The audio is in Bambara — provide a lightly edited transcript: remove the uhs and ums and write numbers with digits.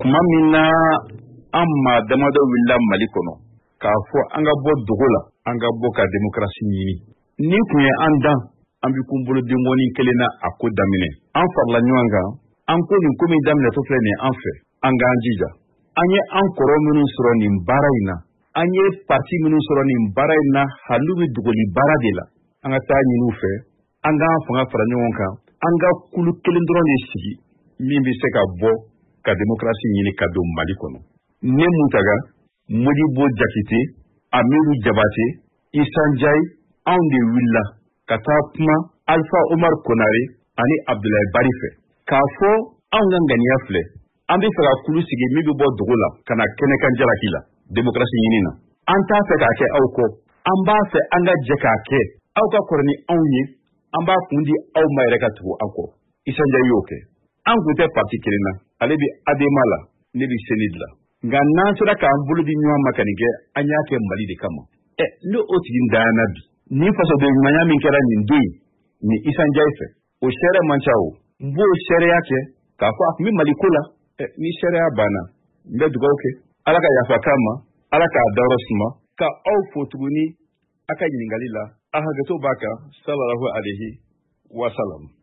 kuma min na an maa damadɔ wulila Mali kɔnɔ k'a fɔ an ka bɔ dogo la an ka bɔ ka démocratie ɲini ni kun ye an dan an bi kun bolo dengɔni kelen na a ko daminɛ an farala ɲɔgɔn kan an ko nin ko min daminɛtɔ filɛ nin an fɛ an k'an jija an ye an kɔrɔ minnu sɔrɔ nin baara in na an ye parti minnu sɔrɔ nin baara in na hali bɛ dogoli baara de la an ka taa ɲini u fɛ an k'an fanga fara ɲɔgɔn kan an ka kulu kelen dɔrɔn de sigi min bɛ se ka bɔ ka démocratie ɲini ka don Mali kɔnɔ ne Mutaga Modibo Jakite Amiru Jabate Issa Ndiaye anw de wulila ka taa kuma Alpha Omar Konare ani Abdoulaye Bari fɛ k'a fɔ anw ka ŋaniya filɛ an bɛ fɛ ka kulu sigi min bɛ bɔ dogo la ka na kɛnɛkan jalaki la démocratie ɲini na an t'a fɛ k'a kɛ aw kɔ an b'a fɛ an ka jɛ k'a kɛ aw ka kɔrɔ ni anw ye an b'a kun di aw ma yɛrɛ ka tugu an kɔ Issa Ndiaye y'o kɛ an kun tɛ parti kelen na ale bɛ ADEMA la ne bɛ CENID la nka n'an sera k'an bolo di ɲɔgɔn ma ka nin kɛ an y'a kɛ Mali de kama ne o tigi dayana bi ni fasoden ɲumanya min kɛra nin don in ni Issa Ndiaye fɛ o sɛrɛ man ca o n b'o sɛrɛya kɛ k'a fɔ a kun bɛ Mali ko la ni sɛrɛya banna n bɛ dugawu kɛ Ala ka yafa k'an ma Ala k'a dayɔrɔ suma ka aw fo tuguni a ka ɲininkali la a hakɛto b'a kan sallallahu alayhi wa sallam